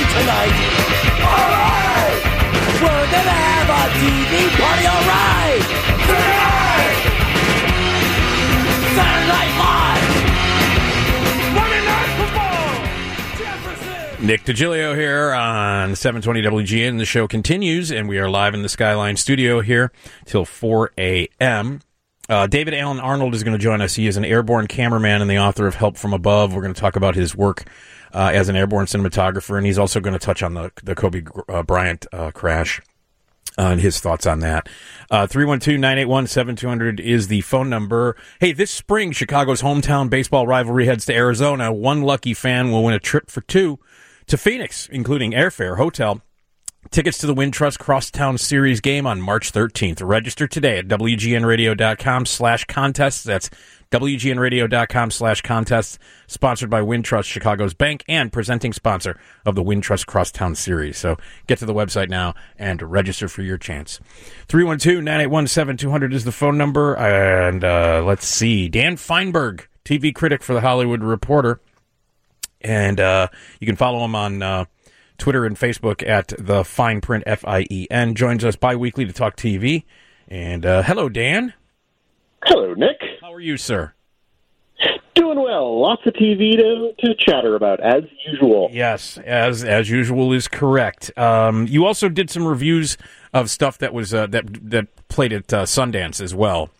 tonight. Alright! We're gonna have a TV party, alright! Tonight! Saturday Night Live! Monday Night Football! Jefferson! Nick DiGilio here on 720 WGN. The show continues, and we are live in the Skyline studio here till 4 a.m. David Allen Arnold is going to join us. He is an airborne cameraman and the author of Help from Above. We're going to talk about his work as an airborne cinematographer, and he's also going to touch on the Kobe Bryant crash and his thoughts on that. 312-981-7200 is the phone number. Hey, this spring, Chicago's hometown baseball rivalry heads to Arizona. One lucky fan will win a trip for two to Phoenix, including airfare, hotel, tickets to the Wintrust Crosstown Series game on March 13th. Register today at WGNradio.com/contests. That's WGNradio.com/contests. Sponsored by Wintrust, Chicago's bank, and presenting sponsor of the Wintrust Crosstown Series. So get to the website now and register for your chance. 312-981-7200 is the phone number. And let's see. Dan Feinberg, TV critic for The Hollywood Reporter. And you can follow him on Twitter and Facebook at the Fine Print, FIEN. Joins us bi-weekly to talk TV. And hello, Dan. Hello, Nick. How are you, sir? Doing well. Lots of TV to chatter about, as usual. Yes, as usual is correct. You also did some reviews of stuff that was that played at Sundance as well.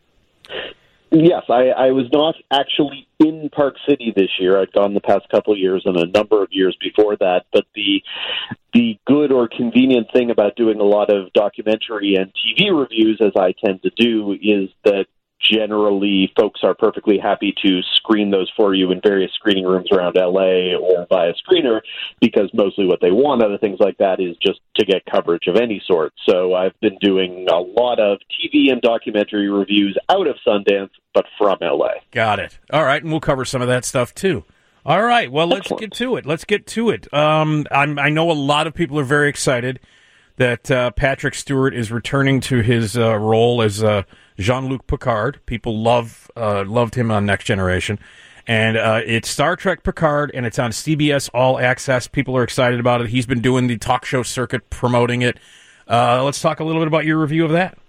Yes, I was not actually in Park City this year. I'd gone the past couple of years and a number of years before that. But the good or convenient thing about doing a lot of documentary and TV reviews, as I tend to do, is that generally folks are perfectly happy to screen those for you in various screening rooms around LA or via screener, because mostly what they want out of things like that is just to get coverage of any sort. So I've been doing a lot of TV and documentary reviews out of Sundance, but from LA. Got it. All right, and we'll cover some of that stuff too. All right, well, let's get to it. I know a lot of people are very excited that Patrick Stewart is returning to his role as Jean-Luc Picard. People loved him on Next Generation. And it's Star Trek Picard, and it's on CBS All Access. People are excited about it. He's been doing the talk show circuit, promoting it. Let's talk a little bit about your review of that.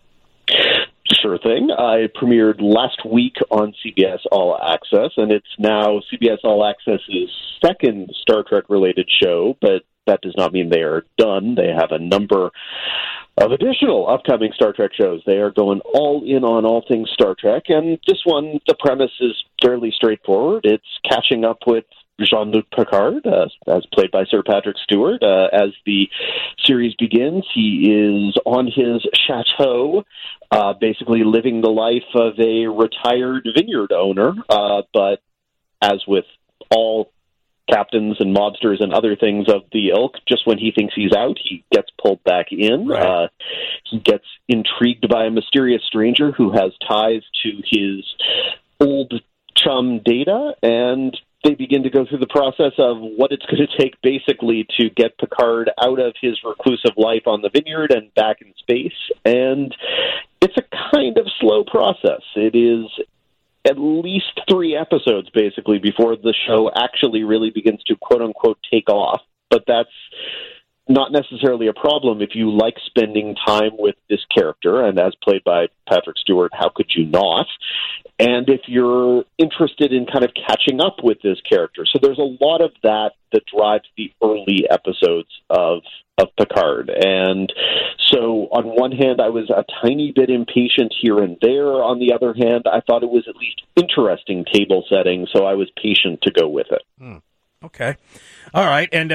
Sure thing. I premiered last week on CBS All Access, and it's now CBS All Access's second Star Trek-related show, but that does not mean they are done. They have a number of additional upcoming Star Trek shows. They are going all in on all things Star Trek, and this one, the premise is fairly straightforward. It's catching up with Jean-Luc Picard, as played by Sir Patrick Stewart. As the series begins, he is on his chateau, basically living the life of a retired vineyard owner, but as with all captains and mobsters and other things of the ilk, just when he thinks he's out, he gets pulled back in. Right. He gets intrigued by a mysterious stranger who has ties to his old chum Data, and they begin to go through the process of what it's going to take basically to get Picard out of his reclusive life on the vineyard and back in space. And it's a kind of slow process. It is at least 3 episodes, basically, before the show actually really begins to, quote-unquote, take off. But that's not necessarily a problem if you like spending time with this character, and as played by Patrick Stewart, how could you not? And if you're interested in kind of catching up with this character. So there's a lot of that drives the early episodes of Picard. And so on one hand, I was a tiny bit impatient here and there. On the other hand, I thought it was at least interesting table setting, so I was patient to go with it. Okay. All right. And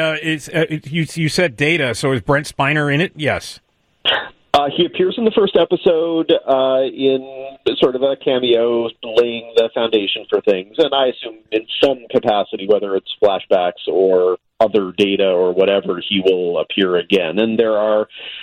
you said Data, so is Brent Spiner in it? Yes. He appears in the first episode in sort of a cameo, laying the foundation for things, and I assume in some capacity, whether it's flashbacks or other Data or whatever, he will appear again. And there are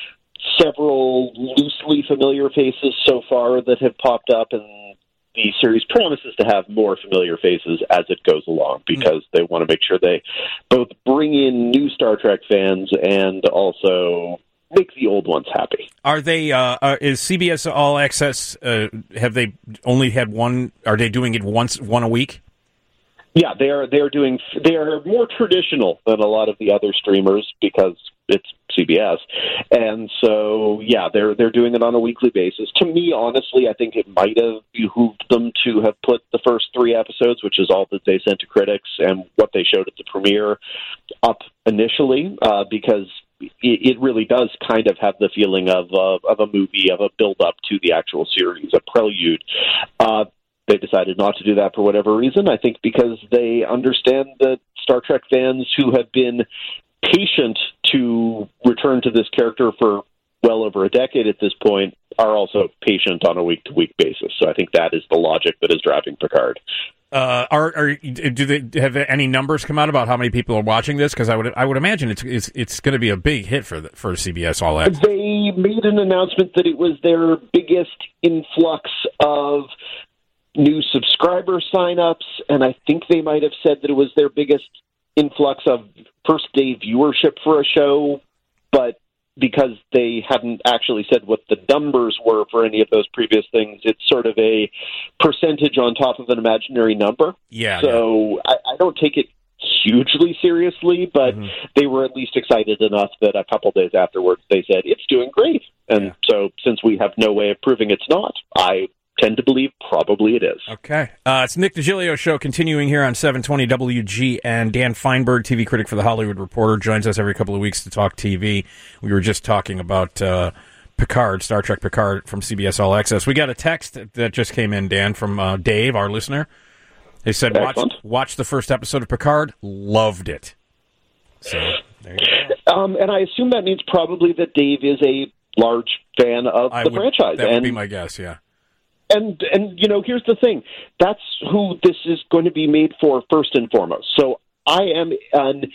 several loosely familiar faces so far that have popped up, and the series promises to have more familiar faces as it goes along, because they want to make sure they both bring in new Star Trek fans and also make the old ones happy. Are they, is CBS All Access, have they only had one, are they doing it one a week? Yeah, they are more traditional than a lot of the other streamers because it's CBS, and so yeah, they're doing it on a weekly basis. To me, honestly, I think it might have behooved them to have put the first 3 episodes, which is all that they sent to critics and what they showed at the premiere, up initially, because it really does kind of have the feeling of a movie, of a build-up to the actual series, a prelude. They decided not to do that for whatever reason. I think because they understand that Star Trek fans who have been patient to return to this character for well over a decade at this point are also patient on a week-to-week basis. So I think that is the logic that is driving Picard. Do they have any numbers come out about how many people are watching this? Because I would imagine it's going to be a big hit for CBS All Access. They made an announcement that it was their biggest influx of new subscriber signups, and I think they might have said that it was their biggest influx of first-day viewership for a show, but because they hadn't actually said what the numbers were for any of those previous things, it's sort of a percentage on top of an imaginary number. Yeah. So yeah. I don't take it hugely seriously, but they were at least excited enough that a couple days afterwards they said, it's doing great. And so since we have no way of proving it's not, I tend to believe probably it is. Okay. It's Nick DiGilio Show continuing here on 720 WG, and Dan Feinberg, TV critic for The Hollywood Reporter, joins us every couple of weeks to talk TV. We were just talking about Picard, Star Trek Picard from CBS All Access. We got a text that just came in, Dan, from Dave, our listener. They said, watch the first episode of Picard, loved it. So, there you go. And I assume that means probably that Dave is a large fan of the franchise. That would be my guess, yeah. And you know, here's the thing. That's who this is going to be made for first and foremost. So I am an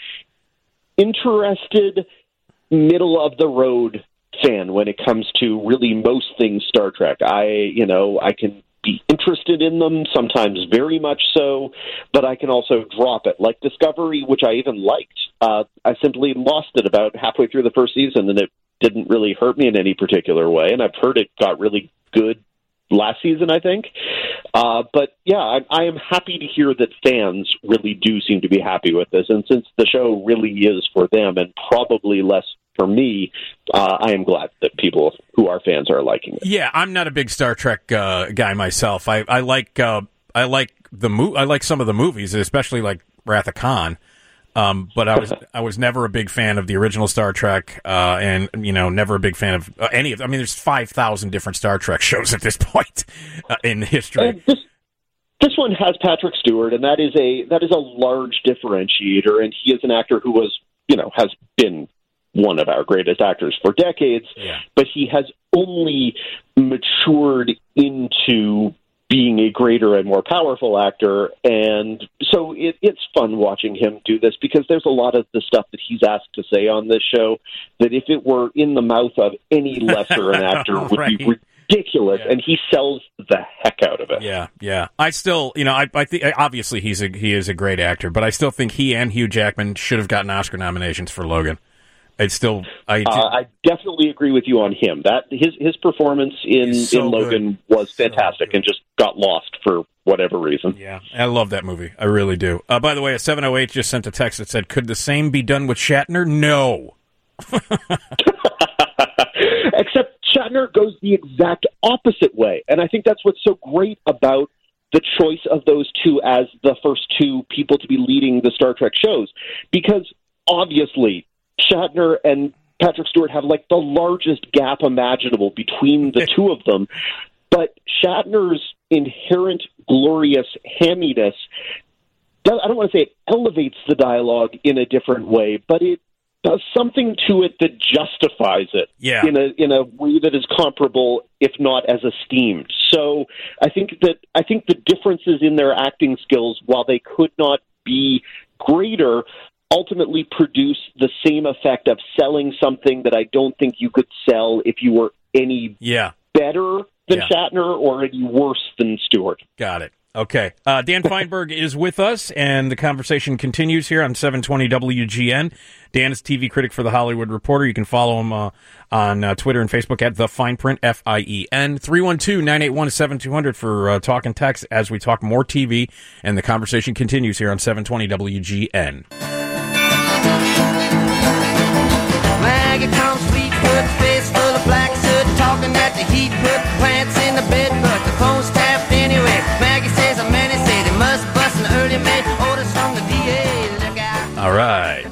interested, middle-of-the-road fan when it comes to really most things Star Trek. I can be interested in them, sometimes very much so, but I can also drop it. Like Discovery, which I even liked. I simply lost it about halfway through the first season, and it didn't really hurt me in any particular way. And I've heard it got really good last season, I think. But yeah, I am happy to hear that fans really do seem to be happy with this. And since the show really is for them and probably less for me, I am glad that people who are fans are liking it. Yeah, I'm not a big Star Trek guy myself. I like some of the movies, especially like Wrath of Khan. But I was never a big fan of the original Star Trek, and never a big fan of any of them. I mean, there's 5,000 different Star Trek shows at this point in history. This one has Patrick Stewart, and that is a large differentiator. And he is an actor who has been one of our greatest actors for decades, but he has only matured into being a greater and more powerful actor, and so it's fun watching him do this because there's a lot of the stuff that he's asked to say on this show that if it were in the mouth of any lesser an actor would be ridiculous, and he sells the heck out of it. Yeah. I still, I think obviously he is a great actor, but I still think he and Hugh Jackman should have gotten Oscar nominations for Logan. I definitely agree with you on him. That his performance in Logan was fantastic and just got lost for whatever reason. Yeah, I love that movie. I really do. By the way, a 708 just sent a text that said, "Could the same be done with Shatner?" No. Except Shatner goes the exact opposite way, and I think that's what's so great about the choice of those two as the first two people to be leading the Star Trek shows, because obviously Shatner and Patrick Stewart have like the largest gap imaginable between the two of them, but Shatner's inherent glorious hamminess, I don't want to say it elevates the dialogue in a different way, but it does something to it that justifies it in a way that is comparable, if not as esteemed. So I think the differences in their acting skills, while they could not be greater, ultimately produce the same effect of selling something that I don't think you could sell if you were any better than Shatner or any worse than Stewart. Got it. Okay. Dan Feinberg is with us, and the conversation continues here on 720 WGN. Dan is TV critic for The Hollywood Reporter. You can follow him on Twitter and Facebook at The Fine Print, F-I-E-N. 312-981-7200 for talk and text as we talk more TV, and the conversation continues here on 720 WGN. Maggie comes sweet, put face full of black soot, talking at the heat, put plants in the bed, but the phone's tapped anyway. Maggie says a man say they must bust an early May, orders from the DA, look out. All right.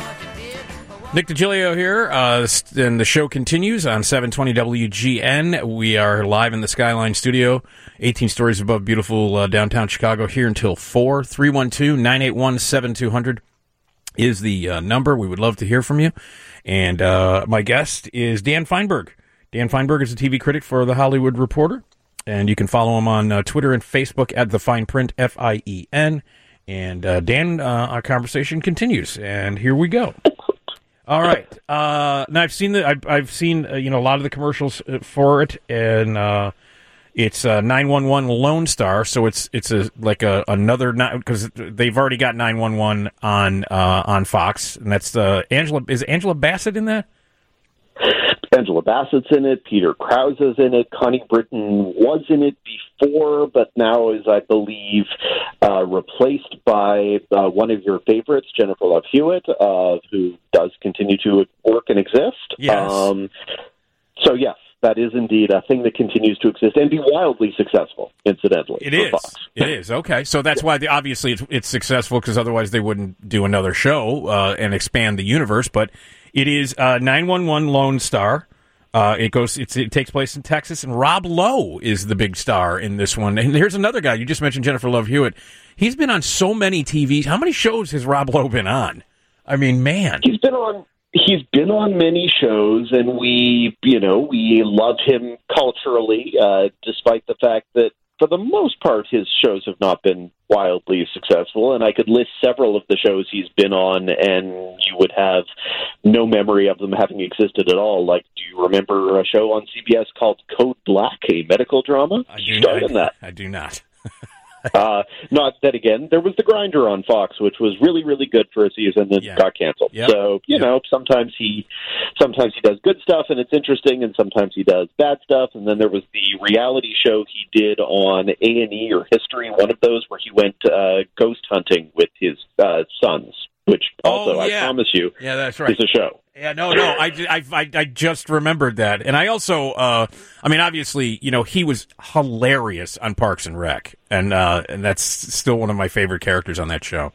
Nick DiGilio here, and the show continues on 720 WGN. We are live in the Skyline studio, 18 stories above beautiful downtown Chicago, here until 4. 312-981-7200 is the number. We would love to hear from you. And my guest is Dan Feinberg. Dan Feinberg is a TV critic for The Hollywood Reporter, and you can follow him on Twitter and Facebook at The Fine Print, F-I-E-N. And Dan, our conversation continues, and here we go. All right. Now I've seen a lot of the commercials for it, and it's 911 Lone Star, so it's another, because they've already got 911 on Fox, and that's Angela Bassett in that? Angela Bassett's in it. Peter Krause is in it. Connie Britton was in it before, but now is, I believe, replaced by one of your favorites, Jennifer Love Hewitt, who does continue to work and exist. Yes. So, yes, that is indeed a thing that continues to exist and be wildly successful, incidentally. It is. Fox. It is. Okay. So that's why, obviously, it's successful, because otherwise they wouldn't do another show and expand the universe. But it is 911 Lone Star. It takes place in Texas, and Rob Lowe is the big star in this one. And here's another guy. You just mentioned Jennifer Love Hewitt. He's been on so many TVs. How many shows has Rob Lowe been on? I mean, man. He's been on many shows, and we love him culturally, despite the fact that for the most part his shows have not been wildly successful. And I could list several of the shows he's been on, and you would have no memory of them having existed at all. Like, do you remember a show on CBS called Code Black, a medical drama? He starred in that. I do not. Not that, again, there was The Grinder on Fox, which was really, really good for a season and got canceled. Yep. So, you know, sometimes he does good stuff and it's interesting, and sometimes he does bad stuff. And then there was the reality show he did on A&E or History, one of those where he went ghost hunting with his sons, which also, I promise you, that's right, is a show. Yeah, no, I just remembered that. And I also, obviously, he was hilarious on Parks and Rec, and that's still one of my favorite characters on that show.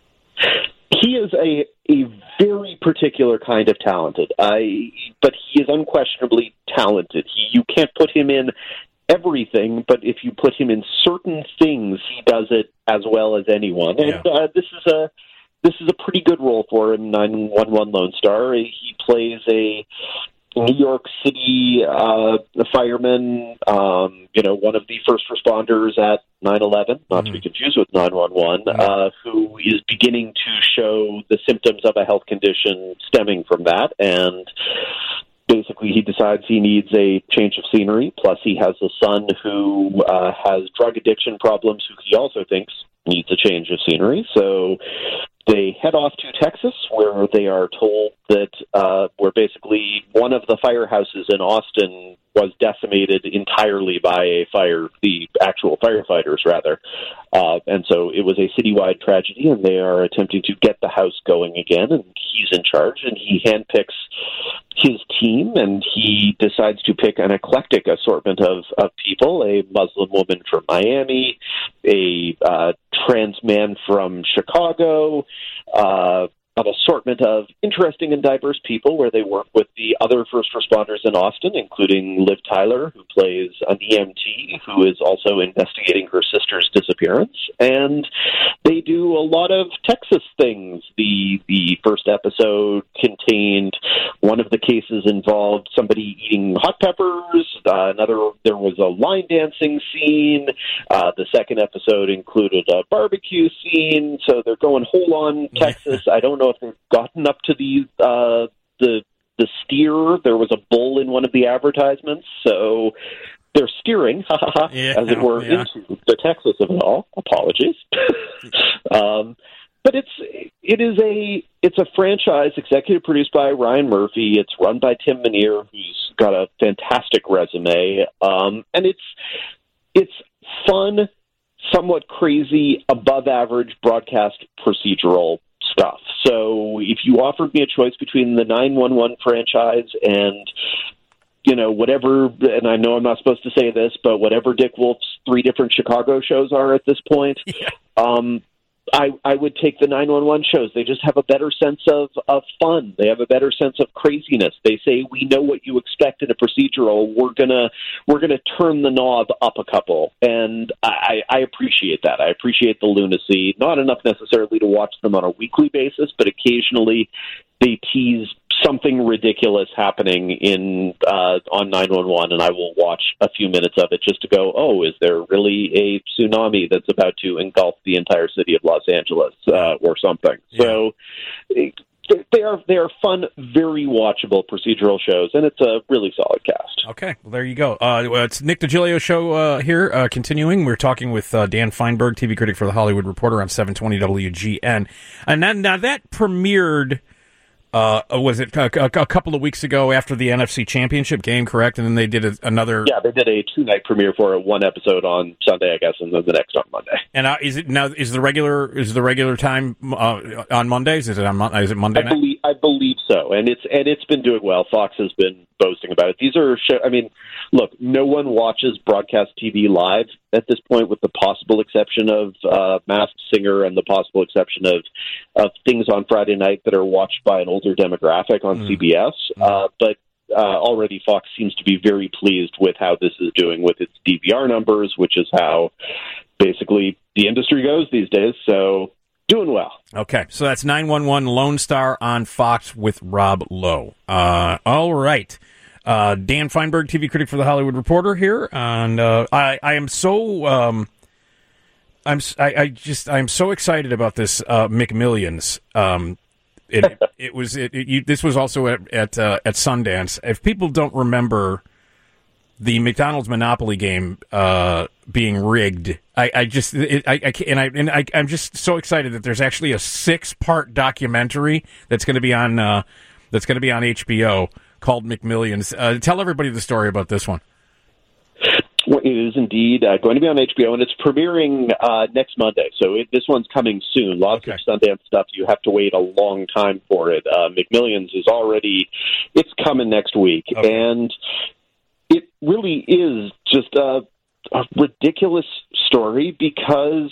He is a very particular kind of talented, but he is unquestionably talented. You can't put him in everything, but if you put him in certain things, he does it as well as anyone. And this is a pretty good role for him, 911 Lone Star. He plays a New York City fireman, one of the first responders at 9/11, not to be confused with 911, who is beginning to show the symptoms of a health condition stemming from that. And basically, he decides he needs a change of scenery. Plus, he has a son who has drug addiction problems, who he also thinks needs a change of scenery. So they head off to Texas, where they are told that where basically one of the firehouses in Austin was decimated entirely by a fire, the actual firefighters, rather. And so it was a citywide tragedy, and they are attempting to get the house going again, and he's in charge, and he handpicks his team, and he decides to pick an eclectic assortment of people, a Muslim woman from Miami, a trans man from Chicago, an assortment of interesting and diverse people, where they work with the other first responders in Austin, including Liv Tyler, who plays an EMT who is also investigating her sister's disappearance. And they do a lot of Texas things. The first episode contained one of the cases involved somebody eating hot peppers. There was a line dancing scene. The second episode included a barbecue scene. So they're going whole on Texas. I don't know if they've gotten up to the steer. There was a bull in one of the advertisements. So they're steering, as it were, into the Texas of it all. Apologies. But it's a franchise executive produced by Ryan Murphy. It's run by Tim Minear, who's got a fantastic resume, and it's fun, somewhat crazy, above average broadcast procedural stuff. So if you offered me a choice between the 911 franchise and whatever, and I know I'm not supposed to say this, but whatever Dick Wolf's 3 different Chicago shows are at this point, I would take the 911 shows. They just have a better sense of fun. They have a better sense of craziness. They say, we know what you expect in a procedural. We're gonna turn the knob up a couple, and I appreciate that. I appreciate the lunacy. Not enough necessarily to watch them on a weekly basis, but occasionally they tease something ridiculous happening on 911, and I will watch a few minutes of it just to go, oh, is there really a tsunami that's about to engulf the entire city of Los Angeles or something? Yeah. So they are fun, very watchable procedural shows, and it's a really solid cast. Okay, well, there you go. It's Nick DiGilio show here, continuing. We're talking with Dan Feinberg, TV critic for The Hollywood Reporter on 720 WGN. And now that premiered... was it a couple of weeks ago after the NFC Championship game, correct? And then they did another... Yeah, they did a 2-night premiere for it, 1 episode on Sunday, I guess, and then the next on Monday. And is the regular time on Mondays? Is it Monday night? I believe so, and it's been doing well. Fox has been boasting about it. These are look, no one watches broadcast TV live at this point, with the possible exception of Masked Singer and the possible exception of things on Friday night that are watched by an older demographic on CBS. But already Fox seems to be very pleased with how this is doing with its DVR numbers, which is how basically the industry goes these days. So doing well. Okay, so that's 911 Lone Star on Fox with Rob Lowe. All right. Dan Feinberg, TV critic for The Hollywood Reporter here, and I am so I'm so excited about this McMillions. This was also at Sundance. If people don't remember the McDonald's Monopoly game being rigged, I'm just so excited that there's actually a 6-part documentary that's going to be on HBO called McMillions. Tell everybody the story about this one. Well, it is indeed going to be on HBO, and it's premiering next Monday. So this one's coming soon. Lots of Sundance stuff. You have to wait a long time for it. McMillions is it's coming next week. Okay. And it really is just a ridiculous story because,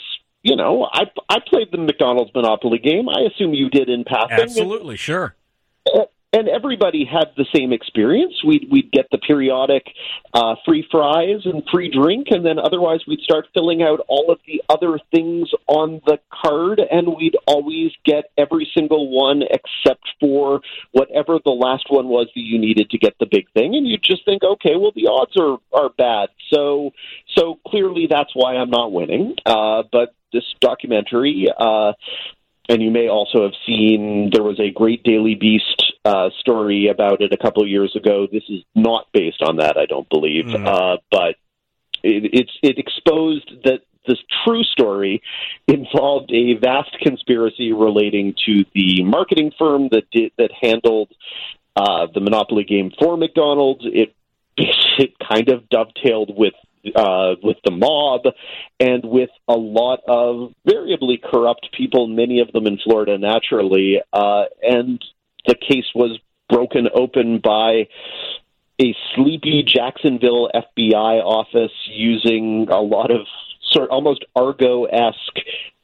I played the McDonald's Monopoly game. I assume you did in passing. Absolutely, sure. And everybody had the same experience. We'd get the periodic free fries and free drink, and then otherwise we'd start filling out all of the other things on the card, and we'd always get every single one except for whatever the last one was that you needed to get the big thing. And you'd just think, okay, well, the odds are bad. So clearly that's why I'm not winning. But this documentary... and you may also have seen there was a great Daily Beast story about it a couple of years ago. This is not based on that, I don't believe. But it exposed that this true story involved a vast conspiracy relating to the marketing firm that handled the Monopoly game for McDonald's. It kind of dovetailed with the mob and with a lot of variably corrupt people, many of them in Florida naturally, and the case was broken open by a sleepy Jacksonville FBI office using a lot of almost Argo-esque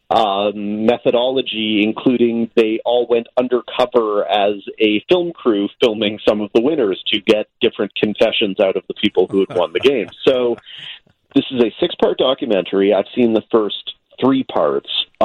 methodology, including they all went undercover as a film crew filming some of the winners to get different confessions out of the people who had won the game. So this is a 6-part documentary. I've seen the first 3 parts.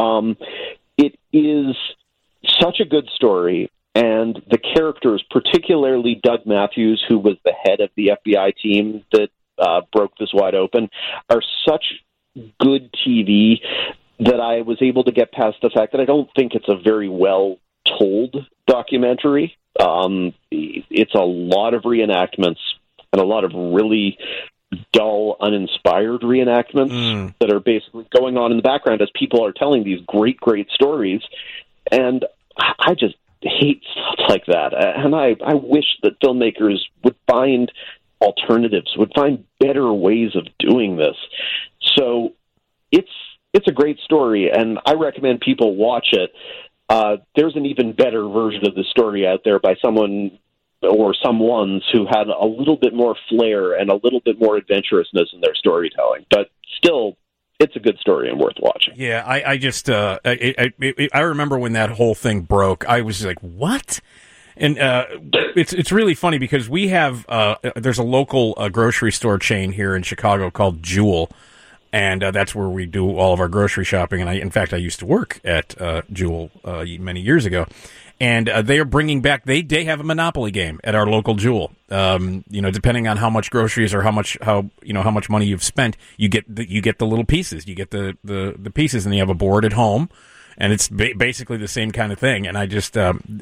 It is such a good story, and the characters, particularly Doug Matthews, who was the head of the FBI team that broke this wide open, are such good TV that I was able to get past the fact that I don't think it's a very well-told documentary. It's a lot of reenactments and a lot of really dull, uninspired reenactments that are basically going on in the background as people are telling these great, great stories. And I just hate stuff like that. And I wish that filmmakers would find alternatives, would find better ways of doing this. So it's a great story, and I recommend people watch it. There's an even better version of the story out there by someone or someones who had a little bit more flair and a little bit more adventurousness in their storytelling. But still, it's a good story and worth watching. Yeah, I just I remember when that whole thing broke. I was like, what? And it's really funny because we have there's a local grocery store chain here in Chicago called Jewel, and that's where we do all of our grocery shopping. And in fact, I used to work at Jewel many years ago. And they are bringing back. They have a Monopoly game at our local Jewel. Depending on how much groceries or how much money you've spent, you get the little pieces. You get the pieces, and you have a board at home, and it's basically the same kind of thing. And I just and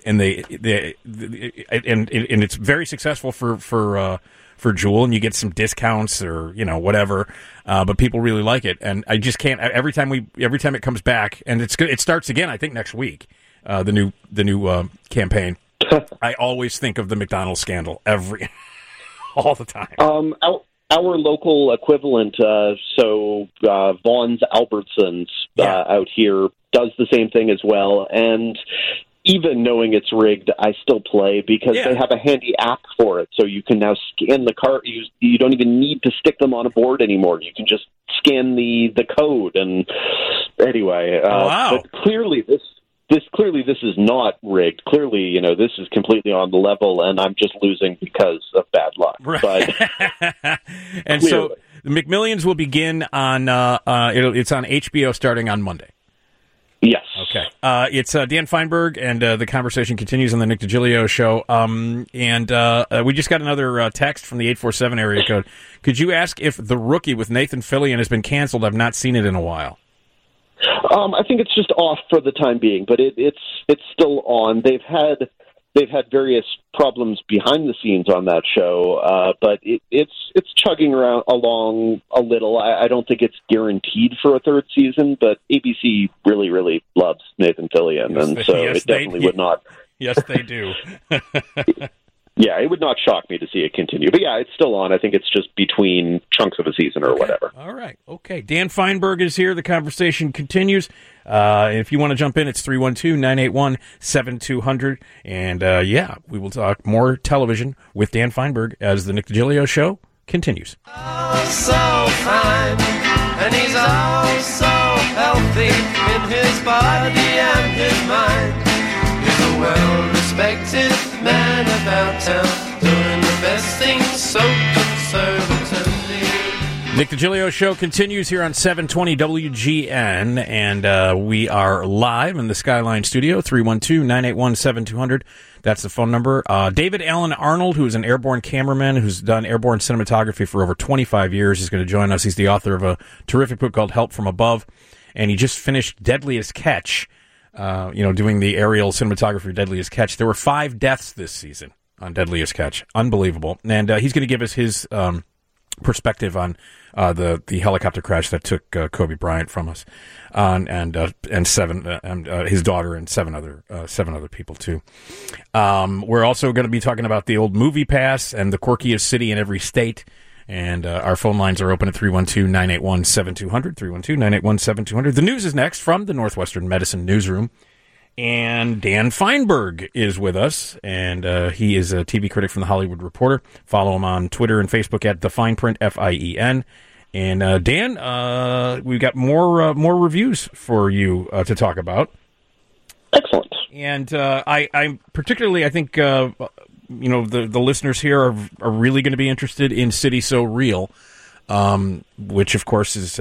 it's very successful for Jewel, and you get some discounts or whatever. But people really like it, and I just can't. Every time it comes back, and it starts again. I think next week. The new campaign. I always think of the McDonald's scandal all the time. Our local equivalent, Vaughn's Albertsons out here does the same thing as well. And even knowing it's rigged, I still play because they have a handy app for it. So you can now scan the card. You don't even need to stick them on a board anymore. You can just scan the code. And anyway, wow. But clearly this is not rigged. Clearly, this is completely on the level, and I'm just losing because of bad luck. Right. But and clearly. So the McMillions will begin on it's on HBO starting on Monday. Yes. Okay. It's Dan Feinberg, and the conversation continues on the Nick DiGilio show. We just got another text from the 847 area code. Could you ask if The Rookie with Nathan Fillion has been canceled? I've not seen it in a while. I think it's just off for the time being, but it's still on. They've had various problems behind the scenes on that show, but it's chugging along a little. I don't think it's guaranteed for a third season, but ABC really, really loves Nathan Fillion, it definitely would not. Yes, they do. Yeah, it would not shock me to see it continue. But yeah, it's still on. I think it's just between chunks of a season or whatever. All right. Okay. Dan Feinberg is here. The conversation continues. If you want to jump in, it's 312-981-7200. And we will talk more television with Dan Feinberg as the Nick DiGilio show continues. Oh, so fine, and he's oh so healthy in his body and his mind. He's a well-respected man about town, doing the best things so conservatively. Nick DiGilio show continues here on 720 WGN, and we are live in the Skyline studio, 312-981-7200. That's the phone number. David Allen Arnold, who is an airborne cameraman who's done airborne cinematography for over 25 years, is going to join us. He's the author of a terrific book called Help from Above, and he just finished Deadliest Catch, doing the aerial cinematography of Deadliest Catch. There were 5 deaths this season on Deadliest Catch. Unbelievable. And he's going to give us his perspective on the helicopter crash that took Kobe Bryant from us, and his daughter and seven other people too. We're also going to be talking about the old Movie Pass and the quirkiest city in every state. And our phone lines are open at 312-981-7200, 312-981-7200. The news is next from the Northwestern Medicine Newsroom. And Dan Feinberg is with us, and he is a TV critic from The Hollywood Reporter. Follow him on Twitter and Facebook at The Fine Print, Fien. And Dan, we've got more reviews for you to talk about. Excellent. And I particularly, I think, the listeners here are really going to be interested in City So Real. Which of course is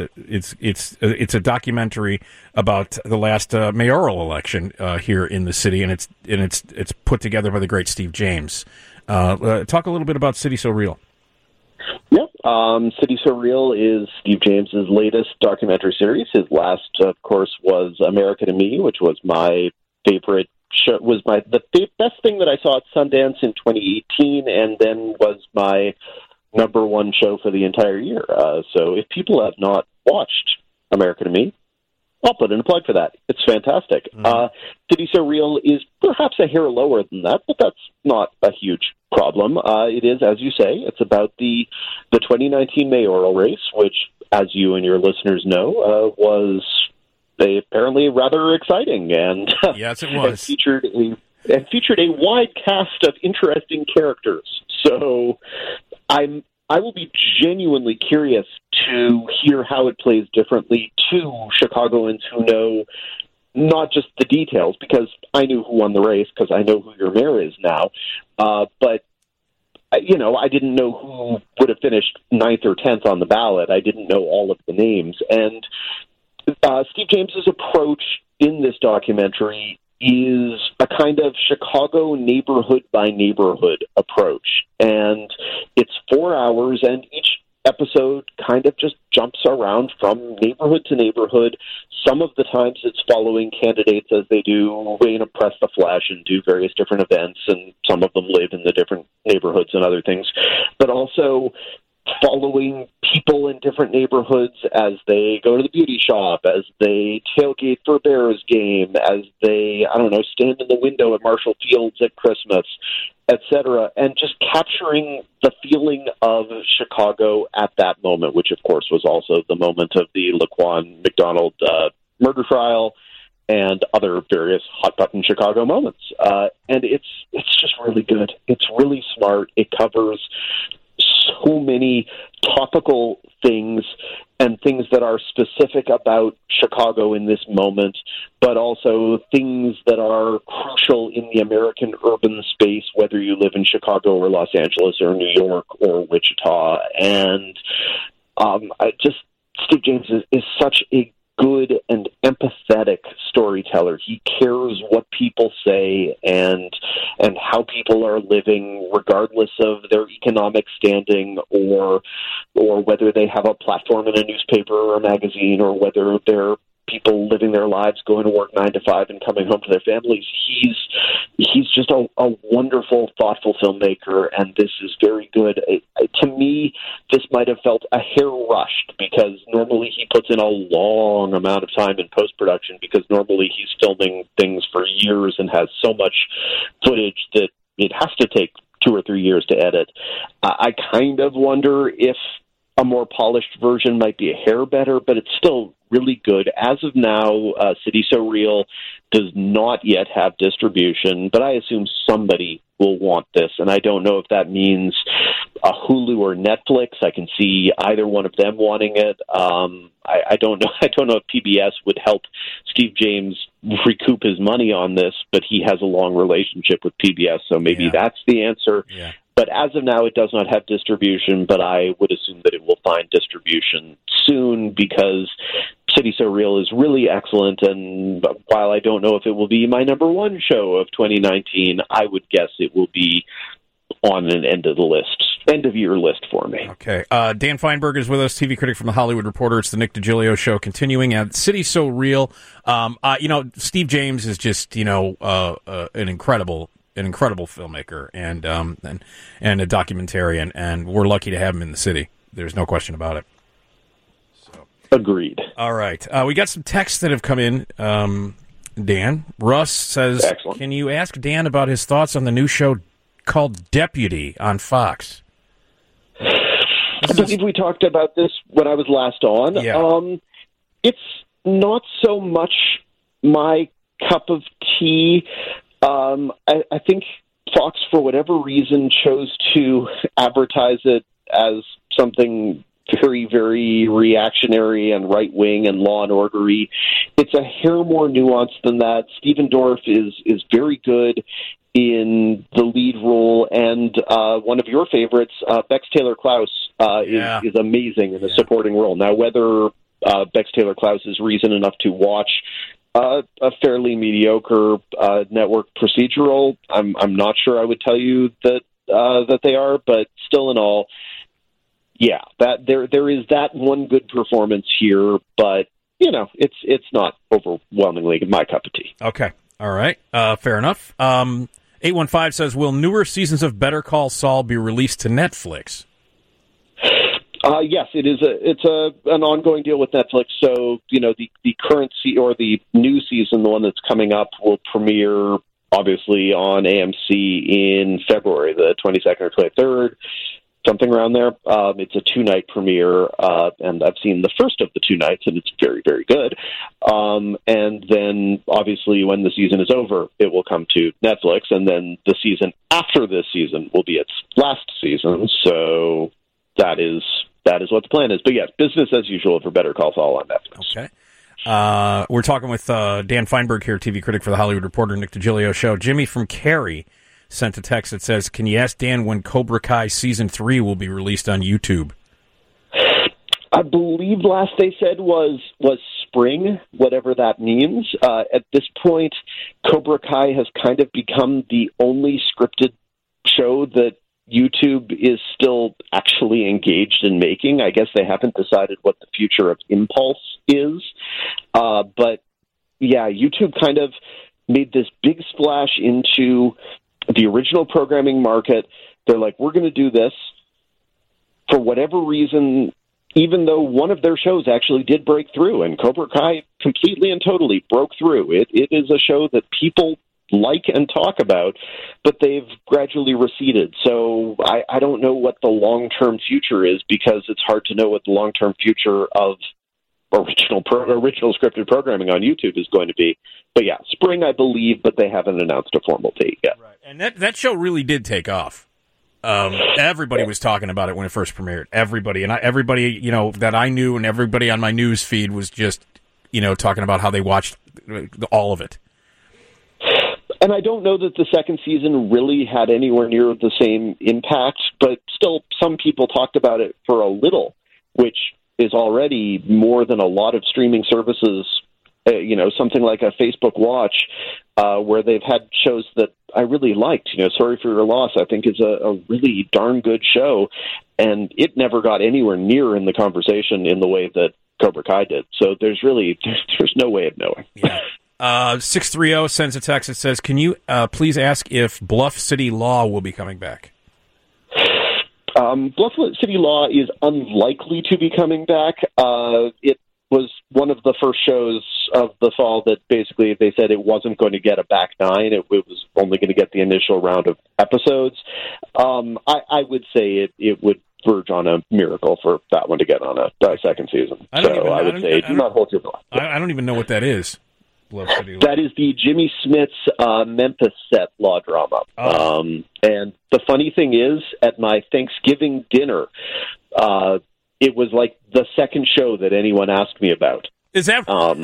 it's a documentary about the last mayoral election here in the city, and it's put together by the great Steve James. Talk a little bit about City So Real. Yep, City So Real is Steve James's latest documentary series. His last, of course, was America to Me, which was my favorite show. Was the best thing that I saw at Sundance in 2018, and then was my number one show for the entire year. So if people have not watched America to Me, I'll put in a plug for that. It's fantastic. City So Real is perhaps a hair lower than that, but that's not a huge problem. It is, as you say, it's about the 2019 mayoral race, which, as you and your listeners know, was apparently rather exciting. And yes, it was. and featured a wide cast of interesting characters. So I will be genuinely curious to hear how it plays differently to Chicagoans who know not just the details, because I knew who won the race, because I know who your mayor is now, but I didn't know who would have finished 9th or 10th on the ballot. I didn't know all of the names. And Steve James's approach in this documentary is a kind of Chicago neighborhood by neighborhood approach. And it's 4 hours, and each episode kind of just jumps around from neighborhood to neighborhood. Some of the times it's following candidates as they do press the flesh and do various different events, and some of them live in the different neighborhoods and other things. But also following people in different neighborhoods as they go to the beauty shop, as they tailgate for a Bears game, as they, stand in the window at Marshall Fields at Christmas, etc., and just capturing the feeling of Chicago at that moment, which, of course, was also the moment of the Laquan McDonald murder trial and other various hot-button Chicago moments. And it's just really good. It's really smart. It covers so many topical things and things that are specific about Chicago in this moment, but also things that are crucial in the American urban space, whether you live in Chicago or Los Angeles or New York or Wichita. And Steve James is such a good and empathetic storyteller. He cares what people say and how people are living, regardless of their economic standing or whether they have a platform in a newspaper or a magazine, or whether they're people living their lives, going to work 9 to 5 and coming home to their families. He's just a wonderful, thoughtful filmmaker, and this is very good. To me, this might have felt a hair rushed, because normally he puts in a long amount of time in post-production, because normally he's filming things for years and has so much footage that it has to take 2 or 3 years to edit. I kind of wonder if a more polished version might be a hair better, but it's still really good. As of now, City So Real does not yet have distribution, but I assume somebody will want this, and I don't know if that means a Hulu or Netflix. I can see either one of them wanting it. I don't know. I don't know if PBS would help Steve James recoup his money on this, but he has a long relationship with PBS, so maybe that's the answer. Yeah. But as of now, it does not have distribution, but I would assume that it will find distribution soon, because City So Real is really excellent, and while I don't know if it will be my number one show of 2019, I would guess it will be on an end of year list for me. Okay. Dan Feinberg is with us, TV critic from The Hollywood Reporter. It's the Nick DiGilio Show continuing at City So Real. Steve James is just, an incredible filmmaker and a documentarian, and we're lucky to have him in the city. There's no question about it. So. Agreed. All right. We got some texts that have come in. Dan Russ says, excellent. Can you ask Dan about his thoughts on the new show called Deputy on Fox? I believe we talked about this when I was last on. Yeah. It's not so much my cup of tea. I think Fox, for whatever reason, chose to advertise it as something very, very reactionary and right-wing and law and ordery. It's a hair more nuanced than that. Stephen Dorff is very good in the lead role, and one of your favorites, Bex Taylor Klaus, is amazing in the supporting role. Now, whether Bex Taylor Klaus is reason enough to watch a fairly mediocre network procedural, I'm not sure I would tell you that they are, but still in all, that there is that one good performance here, but it's not overwhelmingly my cup of tea. Okay, all right, fair enough. 815 says, will newer seasons of Better Call Saul be released to Netflix? Yes, it is. It's an ongoing deal with Netflix. So the current or the new season, the one that's coming up, will premiere obviously on AMC in February, the 22nd or 23rd, something around there. It's a 2-night premiere, and I've seen the first of the 2 nights, and it's very, very good. And then obviously when the season is over, it will come to Netflix, and then the season after this season will be its last season. So that is what the plan is. But yes, business as usual for Better Call Saul on Netflix. Okay. We're talking with Dan Feinberg here, TV critic for The Hollywood Reporter, Nick DiGilio Show. Jimmy from Cary sent a text that says, can you ask Dan when Cobra Kai Season 3 will be released on YouTube? I believe last they said was spring, whatever that means. At this point, Cobra Kai has kind of become the only scripted show that YouTube is still actually engaged in making. I guess they haven't decided what the future of Impulse is. But yeah, YouTube kind of made this big splash into the original programming market. They're like, we're going to do this. For whatever reason, even though one of their shows actually did break through, and Cobra Kai completely and totally broke through. It is a show that people like and talk about, but they've gradually receded. So I don't know what the long-term future is, because it's hard to know what the long-term future of original scripted programming on YouTube is going to be. But yeah, spring, I believe, but they haven't announced a formal date yet. Right. And that show really did take off. Everybody was talking about it when it first premiered. Everybody that I knew, and everybody on my news feed was just talking about how they watched all of it. And I don't know that the second season really had anywhere near the same impact, but still some people talked about it for a little, which is already more than a lot of streaming services, something like a Facebook Watch, where they've had shows that I really liked. Sorry for Your Loss, I think, is a really darn good show, and it never got anywhere near in the conversation in the way that Cobra Kai did. So there's no way of knowing. Yeah. 630 sends a text that says, can you please ask if Bluff City Law will be coming back? Bluff City Law is unlikely to be coming back. It was one of the first shows of the fall that basically they said it wasn't going to get a back 9. It was only going to get the initial round of episodes. I would say it would verge on a miracle for that one to get on a second season. I would say do not hold your breath. I don't even know what that is. Bluff City Law. That is the Jimmy Smits Memphis set law drama. Oh. And the funny thing is, at my Thanksgiving dinner, it was like the second show that anyone asked me about. Is that?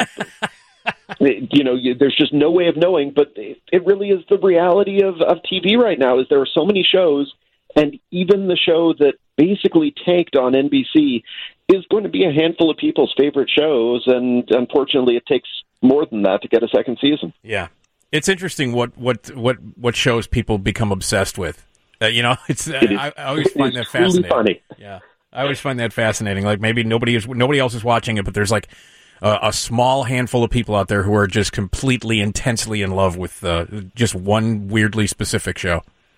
There's just no way of knowing, but it really is the reality of TV right now. Is there are so many shows, and even the show that basically tanked on NBC is going to be a handful of people's favorite shows, and unfortunately, it takes more than that to get a second season. Yeah, it's interesting what shows people become obsessed with. I always find that fascinating. Funny. Yeah, I always find that fascinating. Like maybe nobody else is watching it, but there's like a small handful of people out there who are just completely intensely in love with just one weirdly specific show.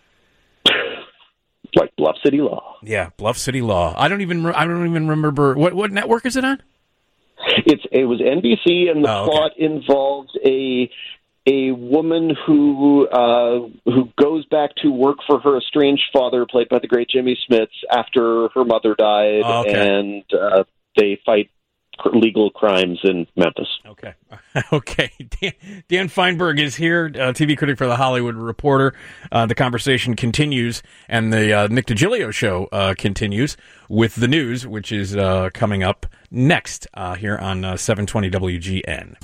Like Bluff City Law. Yeah, Bluff City Law. I don't even remember what network is it on? It was NBC, and the plot involved a woman who goes back to work for her estranged father, played by the great Jimmy Smits, after her mother died, and they fight legal crimes in Memphis. Okay. Dan Feinberg is here, TV critic for The Hollywood Reporter. The conversation continues, and the Nick DiGilio Show continues with the news, which is coming up next here on 720 WGN.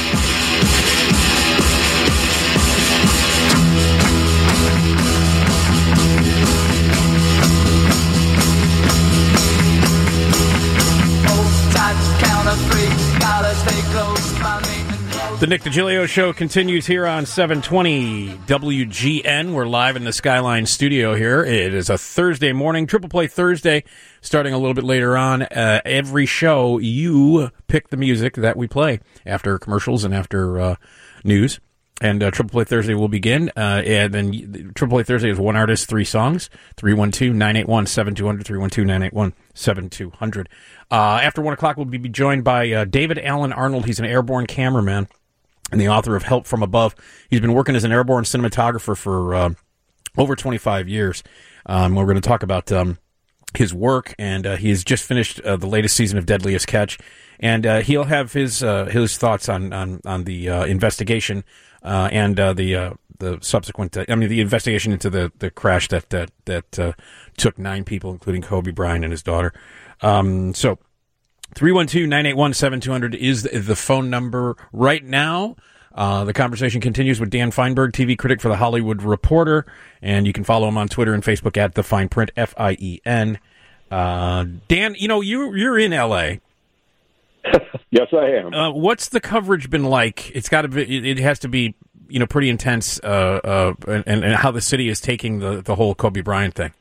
The Nick DiGilio Show continues here on 720 WGN. We're live in the Skyline studio here. It is a Thursday morning, Triple Play Thursday, starting a little bit later on. Every show, you pick the music that we play after commercials and after news. And Triple Play Thursday will begin. And then Triple Play Thursday is one artist, 3 songs. 312-981-7200, 312-981-7200. After 1 o'clock, we'll be joined by David Allen Arnold. He's an airborne cameraman and the author of Help from Above. He's been working as an airborne cinematographer for over 25 years. We're going to talk about his work, and he has just finished the latest season of Deadliest Catch. And he'll have his thoughts on the investigation and the subsequent, the investigation into the crash that took 9 people, including Kobe Bryant and his daughter. So 312-981-7200 is the phone number right now. The conversation continues with Dan Feinberg, TV critic for The Hollywood Reporter, and you can follow him on Twitter and Facebook at The Fine Print, Fien. Dan, you're in L.A. Yes, I am. What's the coverage been like? It has to be, pretty intense, and how the city is taking the whole Kobe Bryant thing.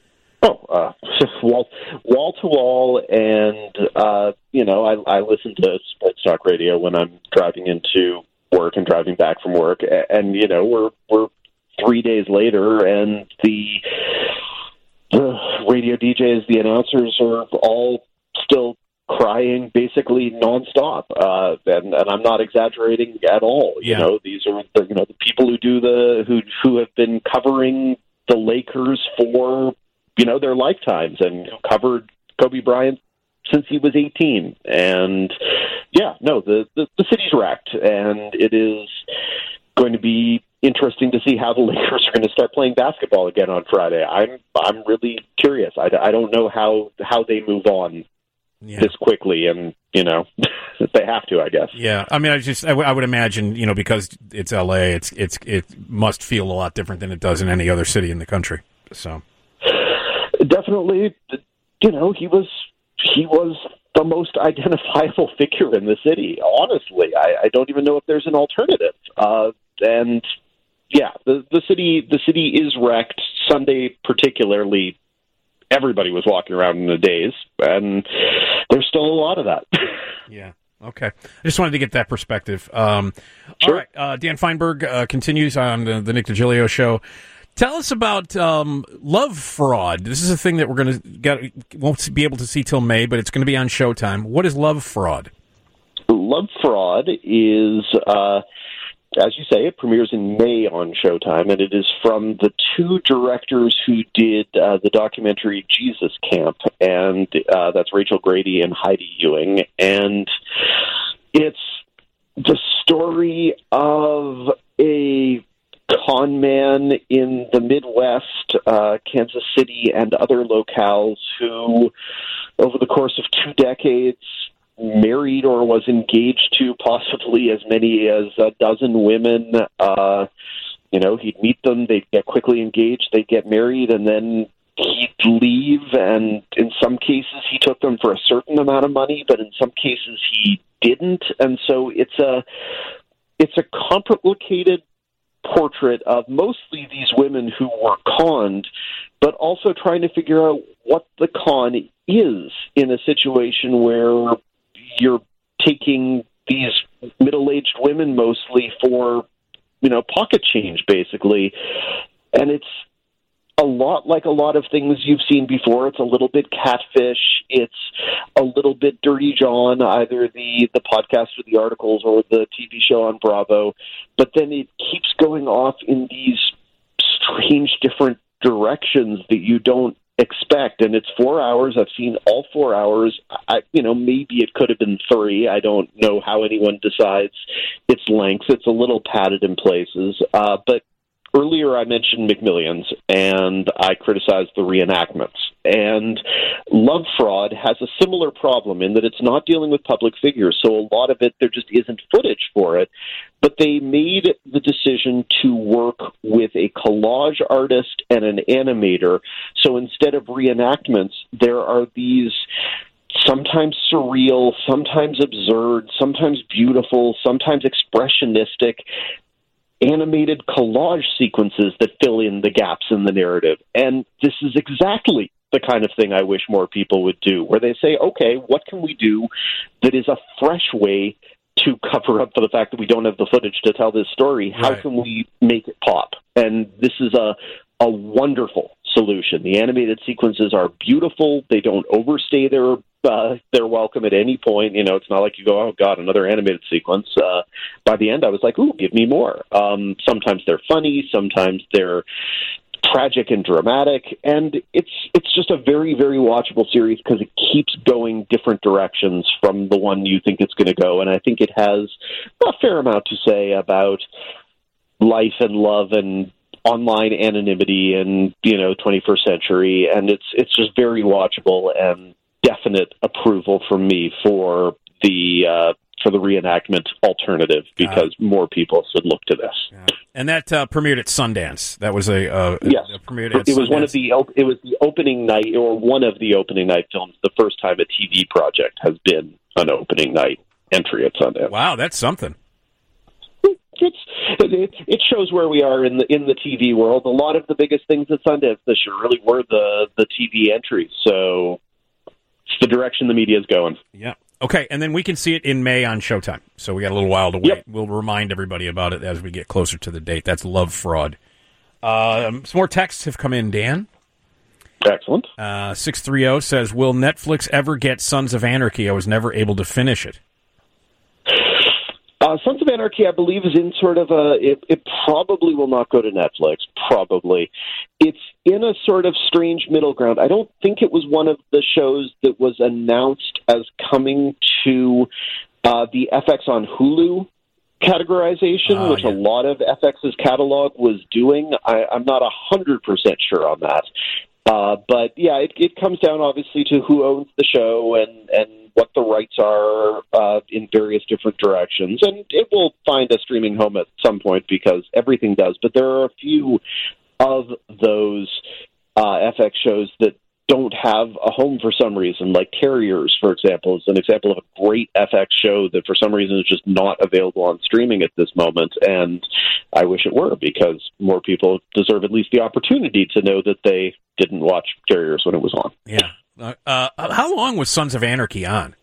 Wall to wall, and I listen to sports talk radio when I'm driving into work and driving back from work, and we're 3 days later, and the radio DJs, the announcers are all still crying basically nonstop, and I'm not exaggerating at all. Yeah. These are the people who have been covering the Lakers for their lifetimes, and who covered Kobe Bryant since he was 18. And the city's wrecked, and it is going to be interesting to see how the Lakers are going to start playing basketball again on Friday. I'm really curious. I don't know how they move on this quickly, and they have to, I guess. Yeah, I would imagine, because it's LA, it must feel a lot different than it does in any other city in the country. So definitely, he was the most identifiable figure in the city. Honestly, I don't even know if there's an alternative. And the city is wrecked. Sunday, particularly, everybody was walking around in a daze, and there's still a lot of that. Yeah. Okay. I just wanted to get that perspective. Sure. All right. Dan Feinberg continues on the Nick DiGilio show. Tell us about Love Fraud. This is a thing that we're going to won't be able to see till May, but it's going to be on Showtime. What is Love Fraud? Love Fraud is, as you say, it premieres in May on Showtime, and it is from the 2 directors who did the documentary Jesus Camp, and that's Rachel Grady and Heidi Ewing. And it's the story of a con man in the Midwest, Kansas City, and other locales who, over the course of 2 decades, married or was engaged to possibly as many as a dozen women. He'd meet them, they'd get quickly engaged, they'd get married, and then he'd leave. And in some cases, he took them for a certain amount of money, but in some cases, he didn't. And so it's a complicated portrait of mostly these women who were conned, but also trying to figure out what the con is in a situation where you're taking these middle-aged women mostly for, pocket change, basically. And it's a lot like a lot of things you've seen before. It's a little bit Catfish. It's a little bit Dirty John, either the podcast or the articles or the TV show on Bravo. But then it keeps going off in these strange different directions that you don't expect. And it's 4 hours. I've seen all 4 hours. Maybe it could have been 3. I don't know how anyone decides its length. It's a little padded in places. But earlier I mentioned McMillions, and I criticized the reenactments. And Love Fraud has a similar problem in that it's not dealing with public figures, so a lot of it, there just isn't footage for it. But they made the decision to work with a collage artist and an animator. So instead of reenactments, there are these sometimes surreal, sometimes absurd, sometimes beautiful, sometimes expressionistic animated collage sequences that fill in the gaps in the narrative. And this is exactly the kind of thing I wish more people would do, where they say, okay, what can we do that is a fresh way to cover up for the fact that we don't have the footage to tell this story. How can we make it pop? And this is a wonderful solution. The animated sequences are beautiful. They don't overstay their welcome at any point. You know, it's not like you go, oh, God, another animated sequence. By the end, I was like, ooh, give me more. Sometimes they're funny. Sometimes they're tragic and dramatic. And it's just a very, very watchable series because it keeps going different directions from the one you think it's going to go. And I think it has a fair amount to say about life and love and online anonymity and, 21st century. And it's just very watchable and definite approval from me for the reenactment alternative because more people should look to this. Yeah. And that premiered at Sundance. That was yes. Premiered at it was Sundance. It was the opening night, or one of the opening night films. The first time a TV project has been an opening night entry at Sundance. Wow, that's something. It shows where we are in the TV world. A lot of the biggest things at Sundance this year really were the TV entries. So it's the direction the media is going. Yeah. Okay, and then we can see it in May on Showtime. So we got a little while to wait. Yep. We'll remind everybody about it as we get closer to the date. That's Love Fraud. Some more texts have come in, Dan. Excellent. 630 says, will Netflix ever get Sons of Anarchy? I was never able to finish it. Sons of Anarchy, I believe, is in sort of it probably will not go to Netflix, probably. It's in a sort of strange middle ground. I don't think it was one of the shows that was announced as coming to the FX on Hulu categorization, which a lot of FX's catalog was doing. I'm not 100% sure on that. But, yeah, it comes down, obviously, to who owns the show and what the rights are in various different directions. And it will find a streaming home at some point because everything does. But there are a few of those FX shows that don't have a home for some reason, like Carriers, for example, is an example of a great FX show that for some reason is just not available on streaming at this moment. And I wish it were, because more people deserve at least the opportunity to know that they didn't watch Carriers when it was on. Yeah. How long was Sons of Anarchy on?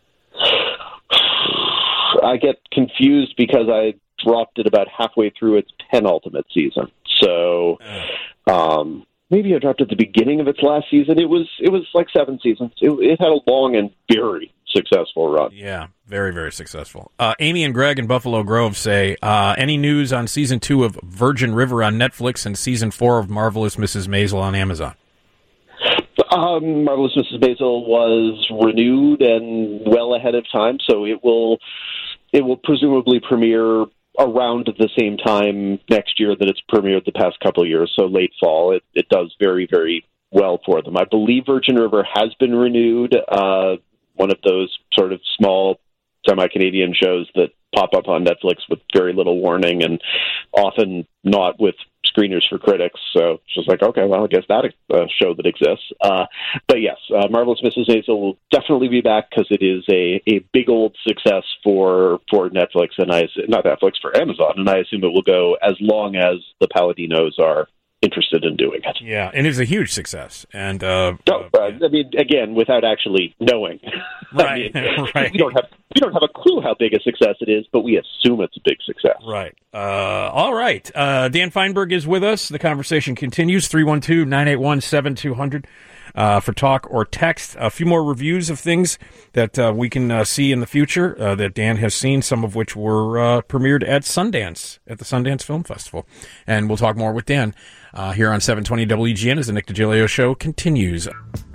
I get confused because I dropped it about halfway through its penultimate season. So maybe I dropped at the beginning of its last season. It was like 7 seasons. It had a long and very successful run. Yeah, very, very successful. Amy and Greg in Buffalo Grove say, any news on Season 2 of Virgin River on Netflix and Season 4 of Marvelous Mrs. Maisel on Amazon? Marvelous Mrs. Maisel was renewed and well ahead of time, so it will presumably premiere around the same time next year that it's premiered the past couple of years, so late fall. It does very, very well for them. I believe Virgin River has been renewed, one of those sort of small semi-Canadian shows that pop up on Netflix with very little warning and often not with screeners for critics. So it's just like, okay, well, I guess that's a show that exists. But yes, Marvelous Mrs. Maisel will definitely be back because it is a big old success for Netflix, and not Netflix, for Amazon, and I assume it will go as long as the Paladinos are interested in doing it. Yeah, and it's a huge success. And I mean, again, without actually knowing, right? Right. We don't have a clue how big a success it is, but we assume it's a big success. Right. All right. Dan Feinberg is with us. The conversation continues. 312-981-7200 for talk or text. A few more reviews of things that we can see in the future that Dan has seen, some of which were premiered at Sundance, at the Sundance Film Festival. And we'll talk more with Dan here on 720 WGN as the Nick DiGilio Show continues.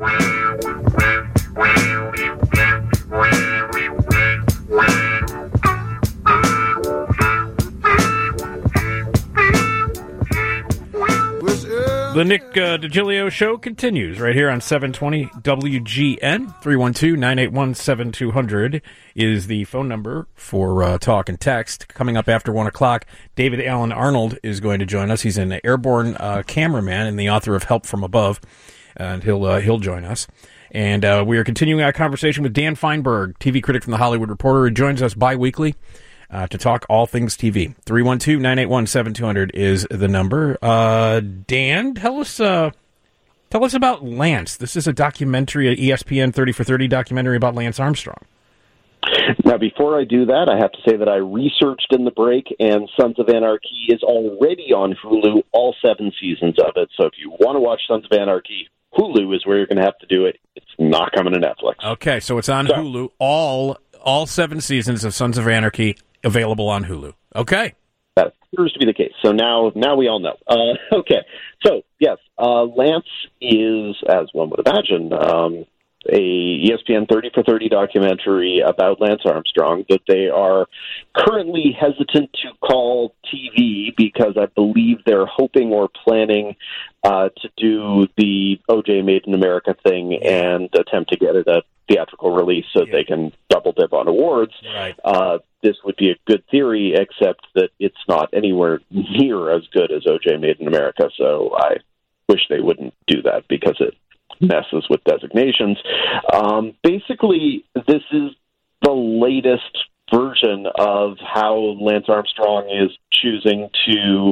The Nick DiGilio Show continues right here on 720 WGN. 312-981-7200 is the phone number for talk and text. Coming up after 1 o'clock, David Allen Arnold is going to join us. He's an airborne cameraman and the author of Help from Above, and he'll join us. And we are continuing our conversation with Dan Feinberg, TV critic from The Hollywood Reporter, who joins us bi-weekly to talk all things TV. 312-981-7200 is the number. Dan, tell us about Lance. This is a documentary, an ESPN 30 for 30 documentary about Lance Armstrong. Now, before I do that, I have to say that I researched in the break, and Sons of Anarchy is already on Hulu, all 7 seasons of it. So if you want to watch Sons of Anarchy, Hulu is where you're going to have to do it. It's not coming to Netflix. Okay, so it's on Hulu. All 7 seasons of Sons of Anarchy available on Hulu. Okay. That appears to be the case. So now we all know. Okay. So, yes, Lance is, as one would imagine, a ESPN 30 for 30 documentary about Lance Armstrong that they are currently hesitant to call TV because I believe they're hoping or planning to do the OJ Made in America thing and attempt to get it a theatrical release so they can double dip on awards. Right. This would be a good theory, except that it's not anywhere near as good as OJ Made in America, so I wish they wouldn't do that because it messes with designations. Basically, this is the latest version of how Lance Armstrong is choosing to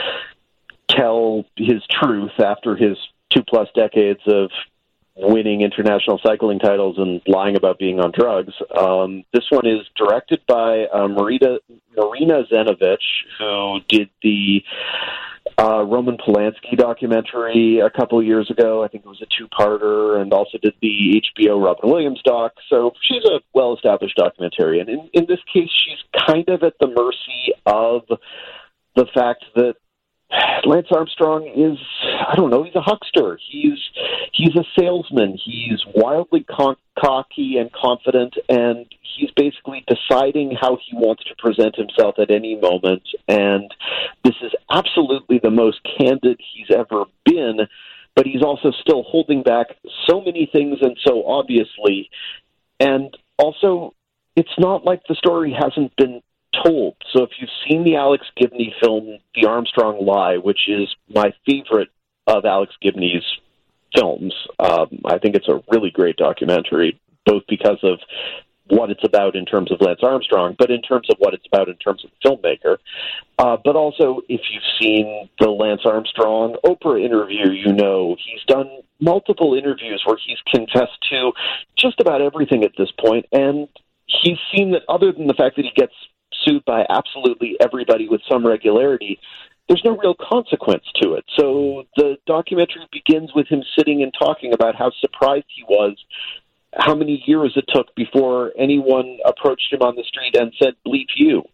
tell his truth after his 2+ decades of winning international cycling titles and lying about being on drugs. This one is directed by Marina Zenovich, who did the Roman Polanski documentary a couple years ago. I think it was a 2-parter, and also did the HBO Robin Williams doc. So she's a well-established documentarian. In this case, she's kind of at the mercy of the fact that Lance Armstrong is, I don't know, he's a huckster. He's a salesman. He's wildly cocky and confident, and he's basically deciding how he wants to present himself at any moment. And this is absolutely the most candid he's ever been, but he's also still holding back so many things and so obviously. And also, it's not like the story hasn't been told. So if you've seen the Alex Gibney film, The Armstrong Lie, which is my favorite of Alex Gibney's films, I think it's a really great documentary, both because of what it's about in terms of Lance Armstrong, but in terms of what it's about in terms of the filmmaker. But also, if you've seen the Lance Armstrong Oprah interview, you know he's done multiple interviews where he's confessed to just about everything at this point, and he's seen that other than the fact that he gets sued by absolutely everybody with some regularity, there's no real consequence to it. So the documentary begins with him sitting and talking about how surprised he was how many years it took before anyone approached him on the street and said, bleep you,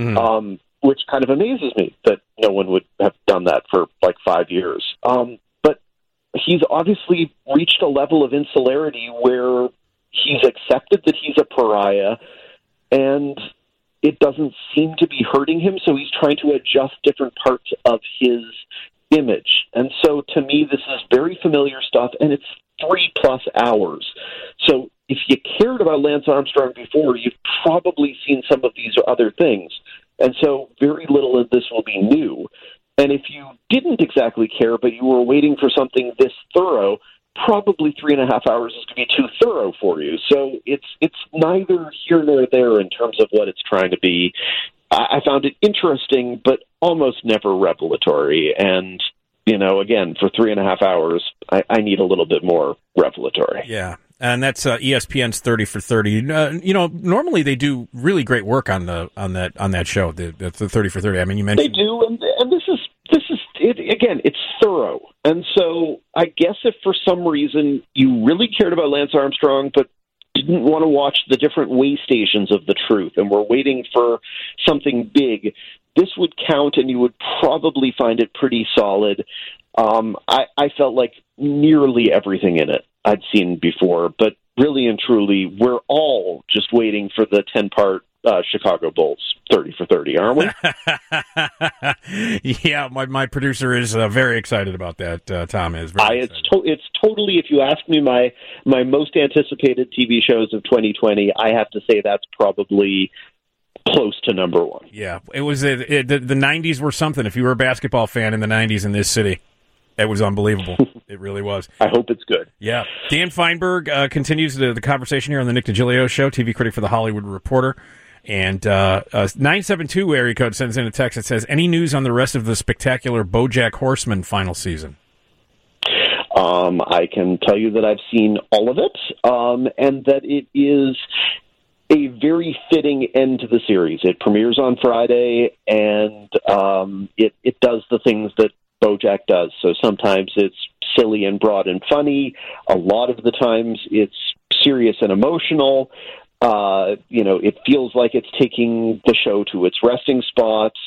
which kind of amazes me that no one would have done that for like 5 years. But he's obviously reached a level of insularity where he's accepted that he's a pariah, and it doesn't seem to be hurting him, so he's trying to adjust different parts of his image. And so to me, this is very familiar stuff, and it's 3+ hours. So if you cared about Lance Armstrong before, you've probably seen some of these other things. And so very little of this will be new. And if you didn't exactly care, but you were waiting for something this thorough, probably 3.5 hours is going to be too thorough for you. So it's neither here nor there in terms of what it's trying to be. I found it interesting, but almost never revelatory. And, you know, again, for 3.5 hours, I need a little bit more revelatory. Yeah. And that's ESPN's 30 for 30. You know, normally they do really great work on that show, the 30 for 30. I mean, you mentioned they do, and this is it, again. It's thorough, and so I guess if for some reason you really cared about Lance Armstrong, but didn't want to watch the different way stations of the truth, and were waiting for something big, this would count, and you would probably find it pretty solid. I felt like nearly everything in it I'd seen before, but really and truly, we're all just waiting for the 10-part Chicago Bulls 30 for 30, aren't we? Yeah, my producer is very excited about that. Tom is very excited. It's totally, if you ask me my most anticipated TV shows of 2020, I have to say that's probably close to number one. Yeah, it was the 90s were something. If you were a basketball fan in the 90s in this city, it was unbelievable. It really was. I hope it's good. Yeah. Dan Feinberg continues the conversation here on the Nick DiGilio Show, TV critic for The Hollywood Reporter. And 972 area code sends in a text that says, any news on the rest of the spectacular BoJack Horseman final season? I can tell you that I've seen all of it, and that it is a very fitting end to the series. It premieres on Friday, and it does the things that BoJack does. So sometimes it's silly and broad and funny. A lot of the times it's serious and emotional. It feels like it's taking the show to its resting spots.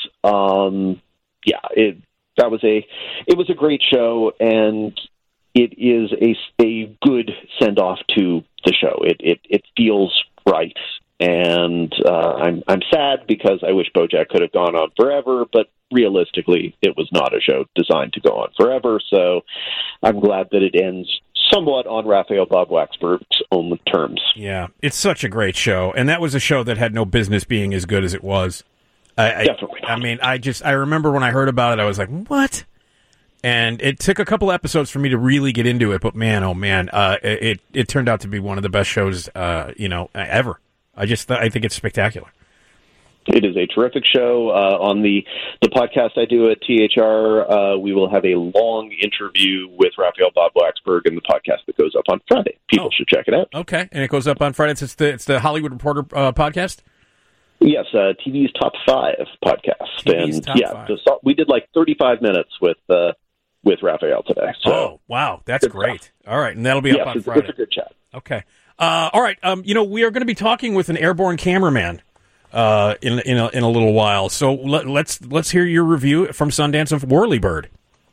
It was a great show, and it is a good send off to the show. It feels right, and I'm sad because I wish BoJack could have gone on forever, but realistically, it was not a show designed to go on forever. So I'm glad that it ends somewhat on Raphael Bob Waxberg's own terms. Yeah, it's such a great show, and that was a show that had no business being as good as it was. Definitely. I mean, I remember when I heard about it, I was like, what? And it took a couple episodes for me to really get into it, but man, oh man, it turned out to be one of the best shows, ever. I think it's spectacular. It is a terrific show. On the podcast I do at THR, we will have a long interview with Raphael Bob Waxberg in the podcast that goes up on Friday. People should check it out. Okay, and it goes up on Friday. It's the Hollywood Reporter podcast? Yes, TV's Top 5 podcast. TV's Top 5. We did like 35 minutes with Raphael today. So, wow, that's great. Stuff. All right, and that'll be up on Friday. It's a good chat. Okay. All right, we are going to be talking with an airborne cameraman in a little while. So let's hear your review from Sundance of Whirlybird.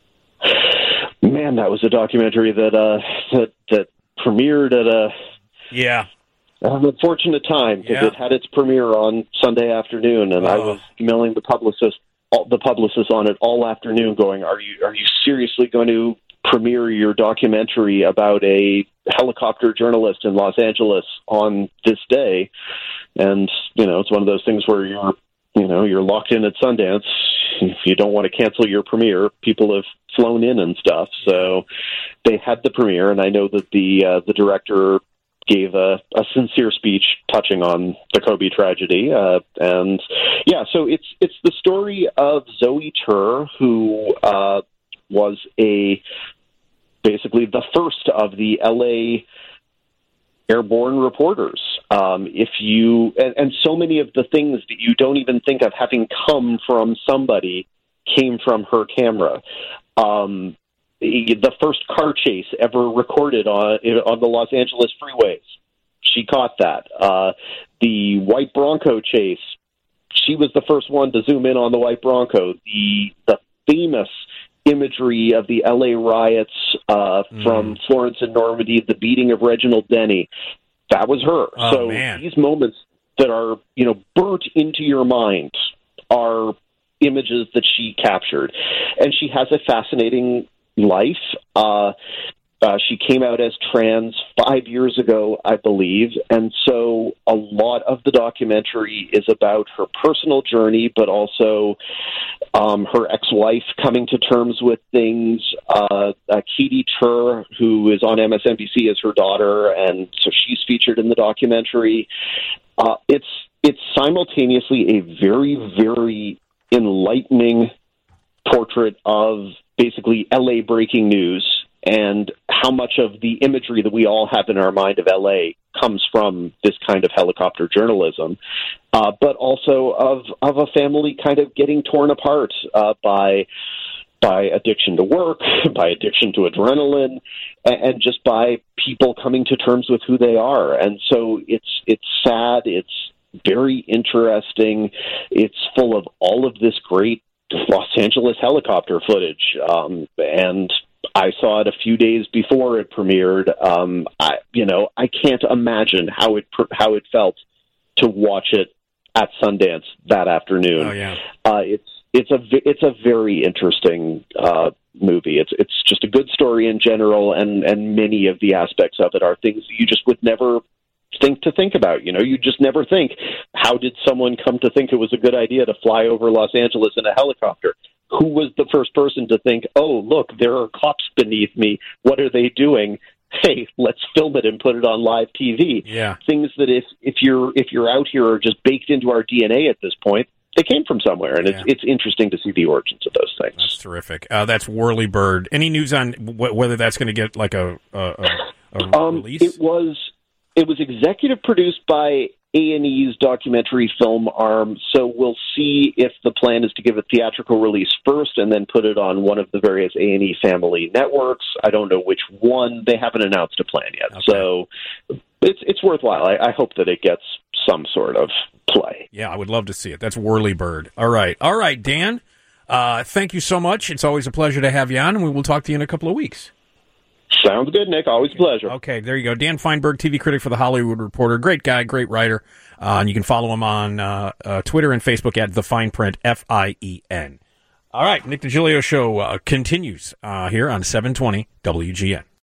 Man, that was a documentary that premiered at an unfortunate time because it had its premiere on Sunday afternoon, and I was emailing the publicist on it all afternoon, going, "Are you seriously going to premiere your documentary about a helicopter journalist in Los Angeles on this day?" And it's one of those things where you're locked in at Sundance. If you don't want to cancel your premiere, people have flown in and stuff, so they had the premiere, and I know that the director gave a sincere speech touching on the Kobe tragedy. So it's the story of Zoe Tur, who was basically the first of the LA airborne reporters. And so many of the things that you don't even think of having come from somebody came from her camera. The first car chase ever recorded on the Los Angeles freeways, she caught that. The white Bronco chase, she was the first one to zoom in on the white Bronco. The famous imagery of the LA riots from Florence and Normandy, the beating of Reginald Denny, that was her. These moments that are burnt into your mind are images that she captured, and she has a fascinating life. She came out as trans 5 years ago, I believe, and so a lot of the documentary is about her personal journey, but also her ex-wife coming to terms with things. Katie Tur, who is on MSNBC, is her daughter, and so she's featured in the documentary. It's simultaneously a very, very enlightening portrait of basically LA breaking news and how much of the imagery that we all have in our mind of LA comes from this kind of helicopter journalism, but also of a family kind of getting torn apart by addiction to work, by addiction to adrenaline, and just by people coming to terms with who they are. And so it's sad, it's very interesting, it's full of all of this great Los Angeles helicopter footage, and I saw it a few days before it premiered. I can't imagine how it felt to watch it at Sundance that afternoon. Oh yeah, it's a very interesting movie. It's just a good story in general, and many of the aspects of it are things that you just would never think about. You just never think, how did someone come to think it was a good idea to fly over Los Angeles in a helicopter? Who was the first person to think, oh, look, there are cops beneath me. What are they doing? Hey, let's film it and put it on live TV. Yeah. Things that if you're out here are just baked into our DNA at this point, they came from somewhere, and it's interesting to see the origins of those things. That's terrific. That's Whirlybird. Any news on whether that's going to get like a release? It was executive produced by A&E's documentary film arm, so we'll see if the plan is to give a theatrical release first and then put it on one of the various A&E family networks. I don't know which one. They haven't announced a plan yet, okay. So it's worthwhile. I hope that it gets some sort of play. Yeah, I would love to see it. That's Whirlybird. All right, Dan, thank you so much. It's always a pleasure to have you on, and we will talk to you in a couple of weeks. Sounds good, Nick. Always a pleasure. Okay, there you go. Dan Feinberg, TV critic for The Hollywood Reporter. Great guy, great writer. And you can follow him on Twitter and Facebook at The Fine Print, FIEN. All right, Nick DiGilio Show continues here on 720 WGN.